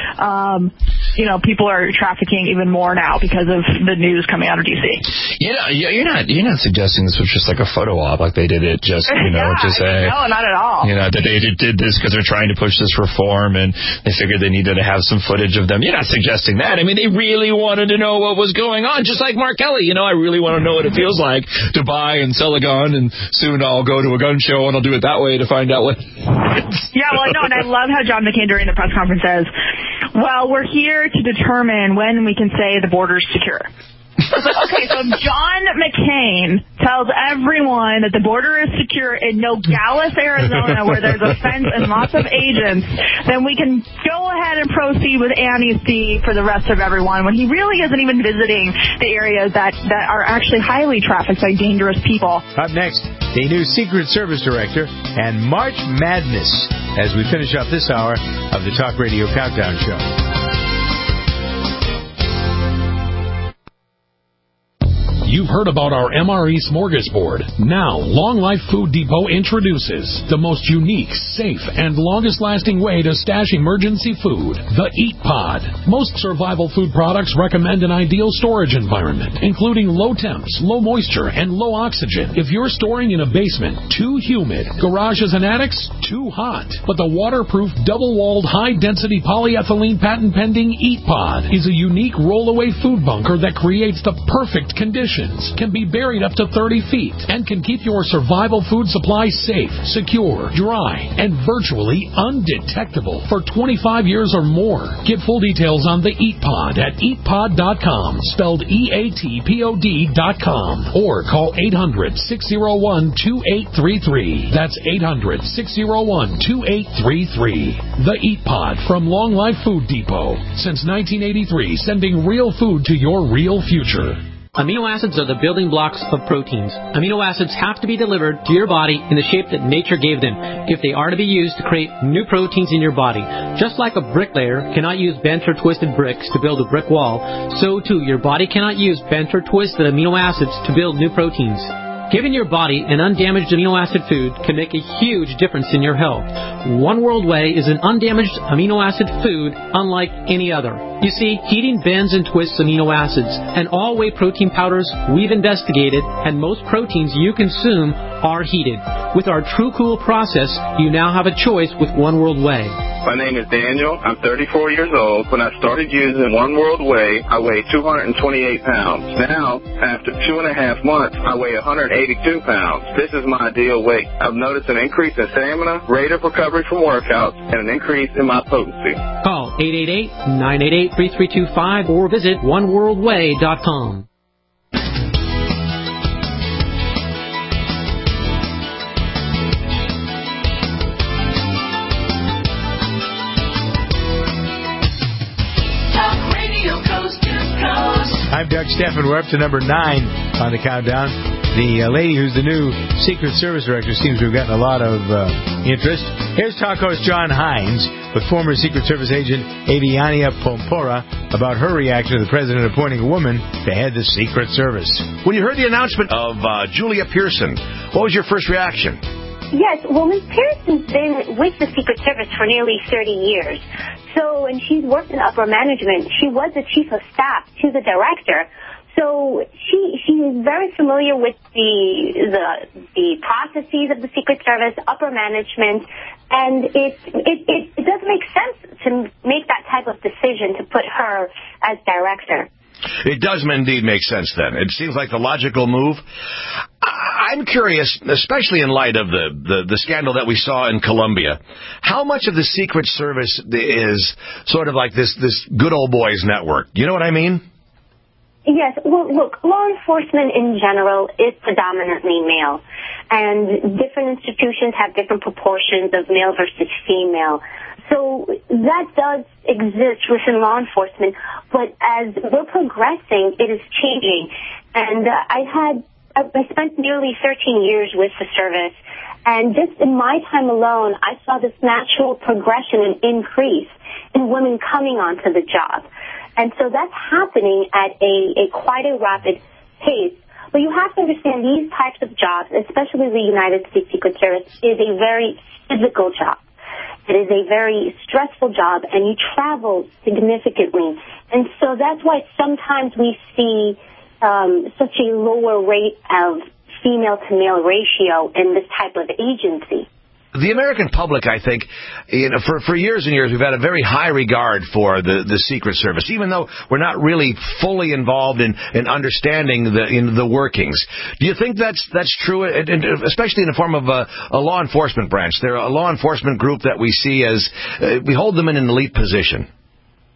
Um, you know, people are trafficking even more now because of the news coming out of D C. You know, you're not you're not suggesting this was just like a photo op, like they did it just you know yeah, to say no, not at all. You know that they did this because they're trying to push this reform and they figured they needed to have some footage of them. You're not suggesting that. I mean, they really wanted to know what was going on, just like Mark Kelly. You know, I really want to know what it feels like to buy and sell a gun, and soon I'll go to a gun show and I'll do it that way to find out what. Yeah, well, no, and I love how John McCain during the press conference says, Well, we're here to determine when we can say the border's secure. So, okay, so if John McCain tells everyone that the border is secure in Nogales, Arizona, where there's a fence and lots of agents, then we can go ahead and proceed with amnesty for the rest of everyone when he really isn't even visiting the areas that, that are actually highly trafficked by dangerous people. Up next, the new Secret Service Director and March Madness as we finish up this hour of the Talk Radio Countdown Show. You've heard about our M R E Smorgasbord. Now, Long Life Food Depot introduces the most unique, safe, and longest-lasting way to stash emergency food, the Eat Pod. Most survival food products recommend an ideal storage environment, including low temps, low moisture, and low oxygen. If you're storing in a basement, too humid. Garages and attics, too hot. But the waterproof, double-walled, high-density polyethylene patent-pending Eat Pod is a unique roll-away food bunker that creates the perfect conditions. Can be buried up to thirty feet and can keep your survival food supply safe, secure, dry, and virtually undetectable for twenty-five years or more. Get full details on the Eat Pod at eat pod dot com, spelled E A T P O D dot com, or call eight hundred, six oh one, two eight three three. That's eight hundred, six oh one, two eight three three. The Eat Pod from Long Life Food Depot. Since nineteen eighty-three, sending real food to your real future. Amino acids are the building blocks of proteins. Amino acids have to be delivered to your body in the shape that nature gave them if they are to be used to create new proteins in your body. Just like a bricklayer cannot use bent or twisted bricks to build a brick wall, so too your body cannot use bent or twisted amino acids to build new proteins. Giving your body an undamaged amino acid food can make a huge difference in your health. One World Whey is an undamaged amino acid food unlike any other. You see, heating bends and twists amino acids, and all whey protein powders we've investigated, and most proteins you consume are heated. With our True Cool process, you now have a choice with One World Whey. My name is Daniel. I'm thirty-four years old. When I started using One World Whey, I weighed two hundred twenty-eight pounds. Now, after two and a half months, I weigh one hundred eighty-two pounds. This is my ideal weight. I've noticed an increase in stamina, rate of recovery from workouts, and an increase in my potency. Call eight eight eight, nine eight eight, three three two five or visit one world whey dot com. I'm Doug Steffen. We're up to number nine on the countdown. The uh, lady who's the new Secret Service Director seems to have gotten a lot of uh, interest. Here's talk host John Hines with former Secret Service agent Aviania Pompora about her reaction to the president appointing a woman to head the Secret Service. When you heard the announcement of uh, Julia Pearson, what was your first reaction? Yes, well, Miz Pearson's been with the Secret Service for nearly thirty years. So, and she's worked in upper management. She was the chief of staff to the director. So she she is very familiar with the the the processes of the Secret Service, upper management, and it it it, it does make sense to make that type of decision to put her as director. It does indeed make sense then. It seems like the logical move. I'm curious, especially in light of the, the, the scandal that we saw in Colombia, how much of the Secret Service is sort of like this, this good old boys network? Do you know what I mean? Yes. Well, look, law enforcement in general is predominantly male, and different institutions have different proportions of male versus female. So that does exist within law enforcement, but as we're progressing, it is changing. And uh, I had I spent nearly thirteen years with the service, and just in my time alone, I saw this natural progression and increase in women coming onto the job. And so that's happening at a, a quite a rapid pace. But you have to understand these types of jobs, especially the United States Secret Service, is a very physical job. It is a very stressful job, and you travel significantly. And so that's why sometimes we see um, such a lower rate of female-to-male ratio in this type of agency. The American public, I think, you know, for, for years and years, we've had a very high regard for the, the Secret Service, even though we're not really fully involved in, in understanding the in the workings. Do you think that's that's true, and, and especially in the form of a, a law enforcement branch? They're a law enforcement group that we see as, uh, we hold them in an elite position.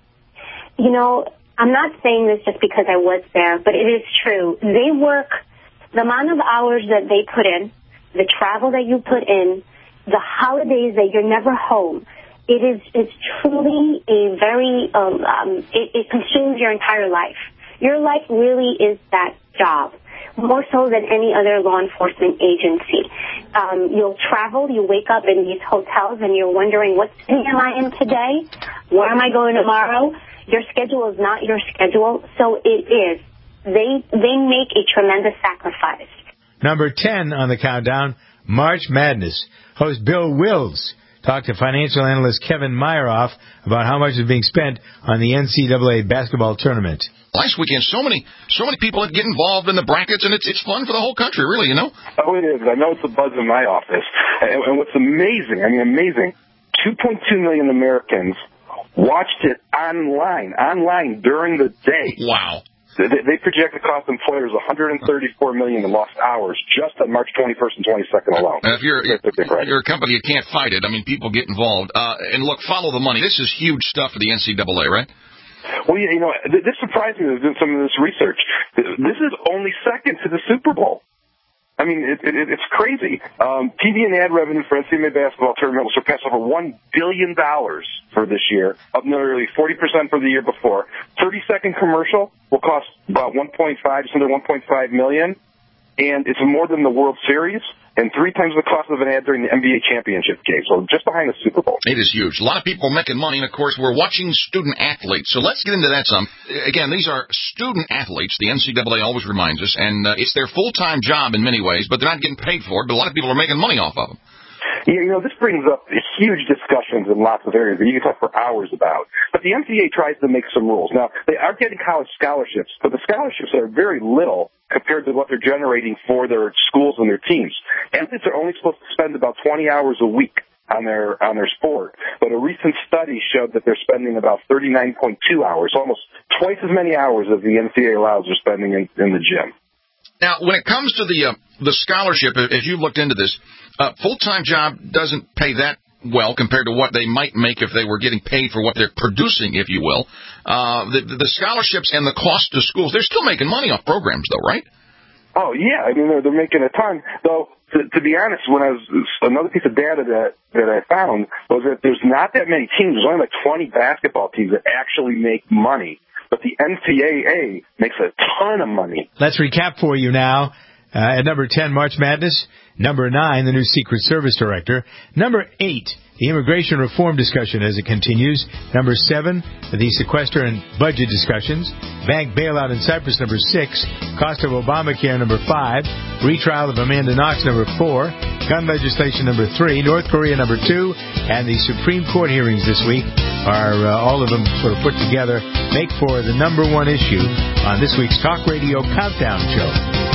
you know, I'm not saying this just because I was there, but it is true. They work, the amount of hours that they put in, the travel that you put in, the holidays that you're never home, it is it's truly a very, um, um, it, it consumes your entire life. Your life really is that job, more so than any other law enforcement agency. Um, you'll travel, you wake up in these hotels, and you're wondering, what city am I in today? Where am I going tomorrow? Your schedule is not your schedule, so it is. They they make a tremendous sacrifice. Number ten on the countdown, March Madness. Host Bill Wills talked to financial analyst Kevin Myeroff about how much is being spent on the N C double A basketball tournament. Last weekend, so many so many people get involved in the brackets, and it's it's fun for the whole country, really, you know? Oh, it is. I know it's a buzz in my office. And, and what's amazing, I mean, amazing, two point two million Americans watched it online, online during the day. Wow. They, they project the cost of employers one hundred thirty-four million dollars in lost hours just on March twenty-first and twenty-second alone. Uh, if you're, you're a company, you can't fight it. I mean, people get involved. Uh, and look, follow the money. This is huge stuff for the N C double A, right? Well, you know, this surprised me doing some of this research. This is only second to the Super Bowl. I mean, it, it, it's crazy. Um, T V and ad revenue for N C double A basketball tournament will surpass over one billion dollars for this year, up nearly forty percent from the year before. thirty-second commercial will cost about one point five, just under one point five million dollars, and it's more than the World Series and three times the cost of an ad during the N B A championship game, so just behind the Super Bowl. It is huge. A lot of people making money, and, of course, we're watching student athletes. So let's get into that some. Again, these are student athletes, the N C double A always reminds us, and uh, it's their full-time job in many ways, but they're not getting paid for it, but a lot of people are making money off of them. Yeah, you know, this brings up huge discussions in lots of areas that you can talk for hours about. But the N C double A tries to make some rules. Now, they are getting college scholarships, but the scholarships are very little compared to what they're generating for their schools and their teams. Athletes are only supposed to spend about twenty hours a week on their on their sport. But a recent study showed that they're spending about thirty-nine point two hours, almost twice as many hours as the N C double A allows they're spending in, in the gym. Now, when it comes to the uh, the scholarship, as you've looked into this, uh, full-time job doesn't pay that well compared to what they might make if they were getting paid for what they're producing, if you will. Uh, the, the scholarships and the cost to schools, they're still making money off programs, though, right? Oh, yeah. I mean, they're, they're making a ton. Though, to, to be honest, when I was another piece of data that, that I found was that there's not that many teams. There's only like twenty basketball teams that actually make money. But the N C double A makes a ton of money. Let's recap for you now. Uh, at number ten, March Madness. Number nine, the new Secret Service Director. Number eight, the immigration reform discussion as it continues. Number seven, the sequester and budget discussions. Bank bailout in Cyprus, number six. Cost of Obamacare, number five. Retrial of Amanda Knox, number four. Gun legislation, number three. North Korea, number two. And the Supreme Court hearings this week are, uh, all of them sort of put together, make for the number one issue on this week's Talk Radio Countdown Show.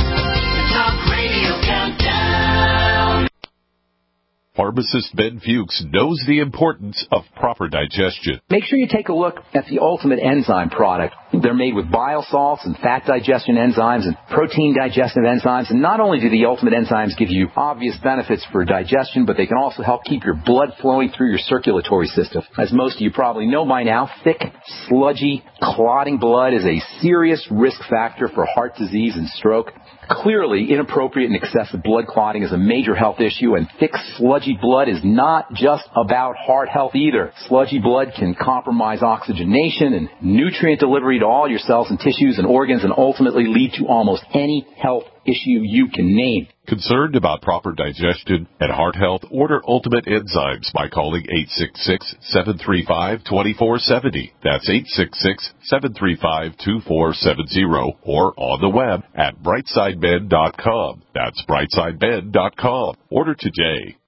Talk Radio Countdown. Pharmacist Ben Fuchs knows the importance of proper digestion. Make sure you take a look at the Ultimate Enzyme product. They're made with bile salts and fat digestion enzymes and protein digestive enzymes. And not only do the Ultimate Enzymes give you obvious benefits for digestion, but they can also help keep your blood flowing through your circulatory system. As most of you probably know by now, thick, sludgy, clotting blood is a serious risk factor for heart disease and stroke. Clearly, inappropriate and excessive blood clotting is a major health issue, and thick, sludgy blood is not just about heart health either. Sludgy blood can compromise oxygenation and nutrient delivery to all your cells and tissues and organs and ultimately lead to almost any health issue you can name. Concerned about proper digestion and heart health? Order Ultimate Enzymes by calling eight six six, seven three five, two four seven zero. That's eight six six, seven three five, two four seven zero or on the web at brightside med dot com. That's brightside med dot com. Order today.